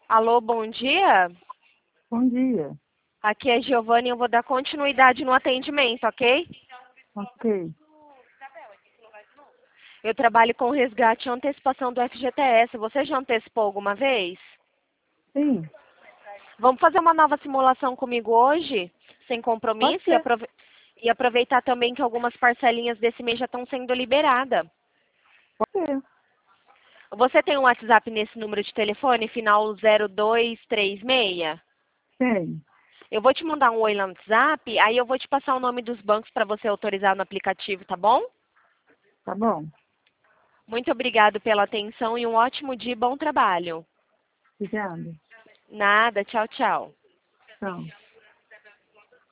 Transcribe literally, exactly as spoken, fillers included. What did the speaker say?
Alô, bom dia. Bom dia. Aqui é Giovanni e eu vou dar continuidade no atendimento, ok? Ok. Eu trabalho com resgate e antecipação do F G T S. Você já antecipou alguma vez? Sim, Vamos fazer uma nova simulação comigo hoje, sem pode compromisso, e, ser. aprove- e aproveitar também que algumas parcelinhas desse mês já estão sendo liberadas. Pode ser. Você tem um WhatsApp nesse número de telefone, final zero dois três seis? Tem. Eu vou te mandar um oi lá no WhatsApp, aí eu vou te passar o nome dos bancos para você autorizar no aplicativo, tá bom? Tá bom. Muito obrigado pela atenção e um ótimo dia e bom trabalho. Obrigada. Nada, tchau, tchau. Tchau.